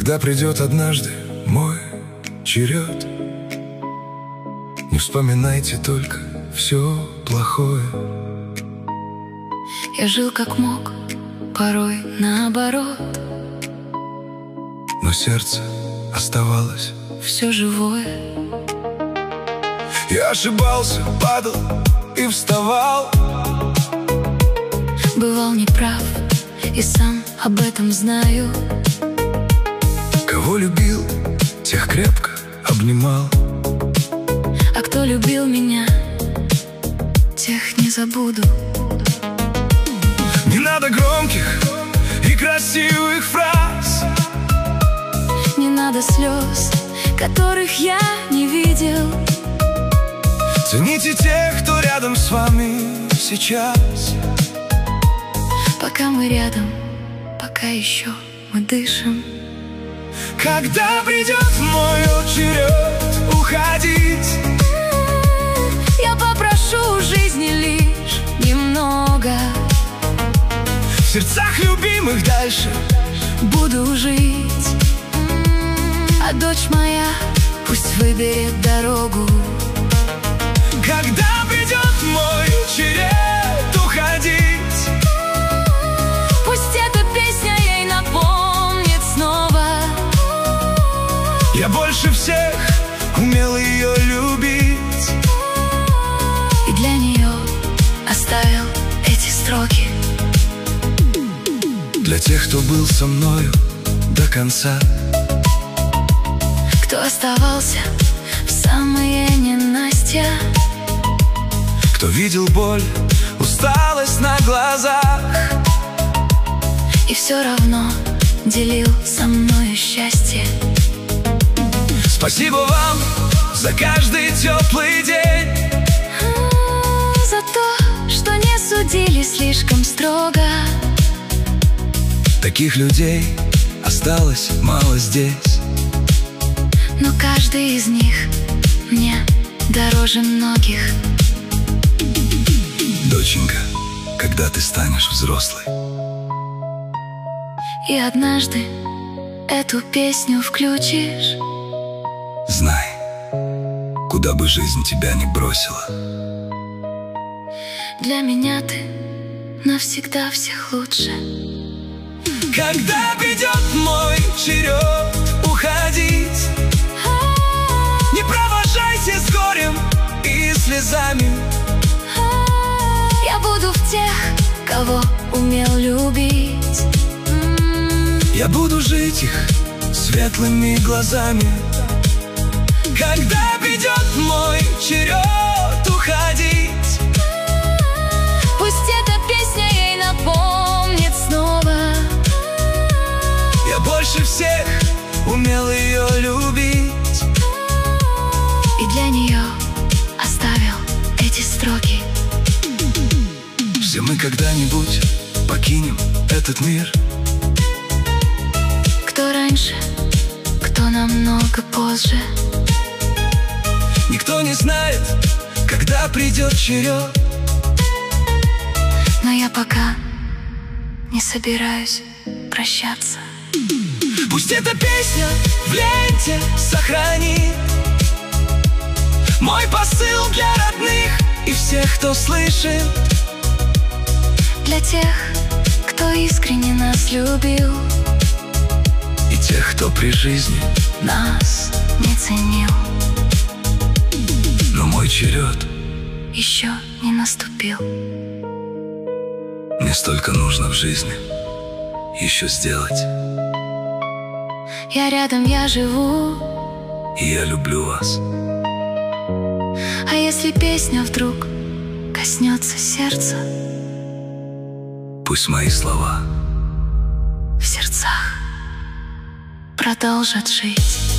Когда придет однажды мой черед, не вспоминайте только все плохое. Я жил как мог, порой наоборот, но сердце оставалось все живое. Я ошибался, падал и вставал, бывал неправ и сам об этом знаю. Кого любил, тех крепко обнимал, а кто любил меня, тех не забуду. Не надо громких и красивых фраз, не надо слез, которых я не видел. Цените тех, кто рядом с вами сейчас. Пока мы рядом, пока еще мы дышим. Когда придет мой черед уходить, я попрошу жизни лишь немного. В сердцах любимых дальше буду жить, а дочь моя пусть выберет дорогу. Когда придет мой черед уходить, пусть эта песня ей напомнит снова. Я больше всех умел ее любить, и для нее оставил эти строки. Для тех, кто был со мною до конца, кто оставался в самые ненастья, кто видел боль, усталость на глазах и все равно делил со мною счастье. Спасибо вам за каждый теплый день, за то, что не судили слишком строго. Таких людей осталось мало здесь, но каждый из них мне дороже многих. Доченька, когда ты станешь взрослой и однажды эту песню включишь, знай, куда бы жизнь тебя не бросила, для меня ты навсегда всех лучше. Когда придет мой черед уходить, не провожайте с горем и слезами. Я буду в тех, кого умел любить. Я буду жить их светлыми глазами. Когда придет мой черед уходить, пусть эта песня ей напомнит снова. Я больше всех умел ее любить, и для нее оставил эти строки. Все мы когда-нибудь покинем этот мир. Кто раньше, кто намного позже. Никто не знает, когда придет черед, но я пока не собираюсь прощаться. Пусть эта песня в ленте сохранит мой посыл для родных и всех, кто слышит. Для тех, кто искренне нас любил, и тех, кто при жизни нас не ценил. Но мой черед еще не наступил. Мне столько нужно в жизни еще сделать. Я рядом, я живу, и я люблю вас. а если песня вдруг коснется сердца, пусть мои слова в сердцах продолжат жить.